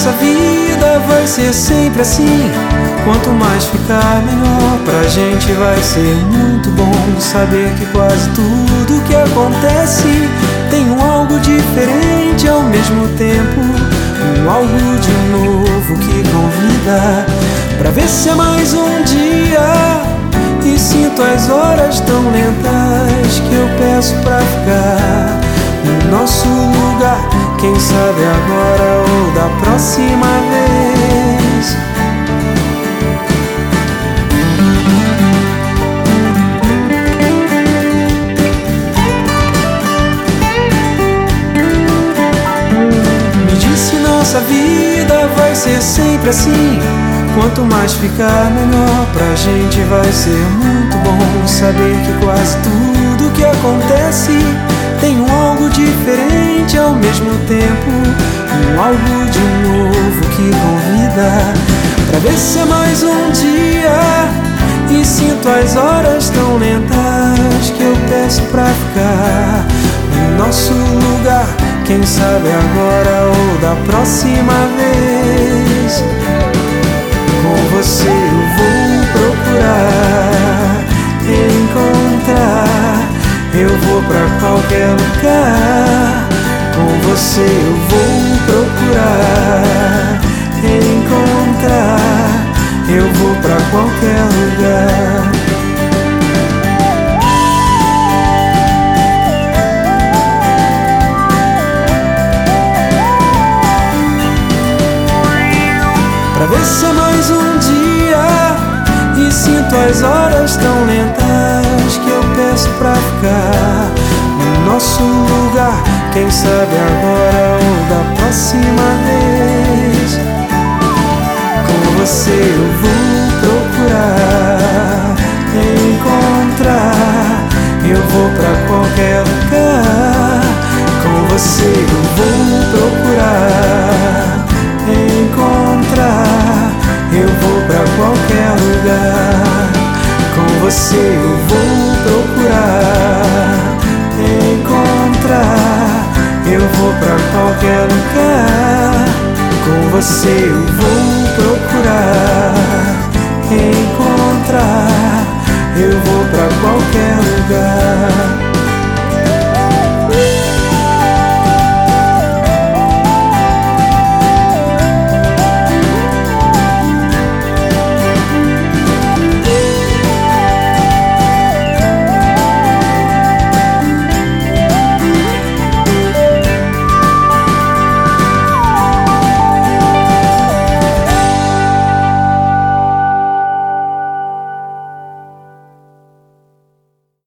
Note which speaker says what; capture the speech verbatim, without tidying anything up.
Speaker 1: nossa vida vai ser sempre assim. Quanto mais ficar, melhor pra gente vai ser muito bom saber que quase tudo que acontece tem um algo diferente ao mesmo tempo, um algo de novo que convida pra ver se é mais um dia. E sinto as horas tão lentas que eu peço pra ficar no nosso lugar. Quem sabe agora ou da próxima vez. Me disse nossa vida vai ser sempre assim. Quanto mais ficar, melhor pra gente vai ser muito bom saber que quase tudo que acontece tem um algo diferente ao mesmo tempo, um algo de novo que convida pra ver se é mais um dia. E sinto as horas tão lentas que eu peço pra ficar no nosso lugar. Quem sabe agora ou da próxima vez. Com você eu vou procurar encontrar. Eu vou pra qualquer lugar. Com você eu vou procurar encontrar. Eu vou pra qualquer lugar. Pra ver se é mais um dia. E sinto as horas tão lentas que eu peço pra ficar no nosso lugar. Quem sabe agora ou da próxima vez. Com você eu vou procurar encontrar. Eu vou pra qualquer lugar. Com você eu vou procurar encontrar. Eu vou pra qualquer lugar. Com você eu vou procurar encontrar. Eu vou pra qualquer lugar. Com você eu vou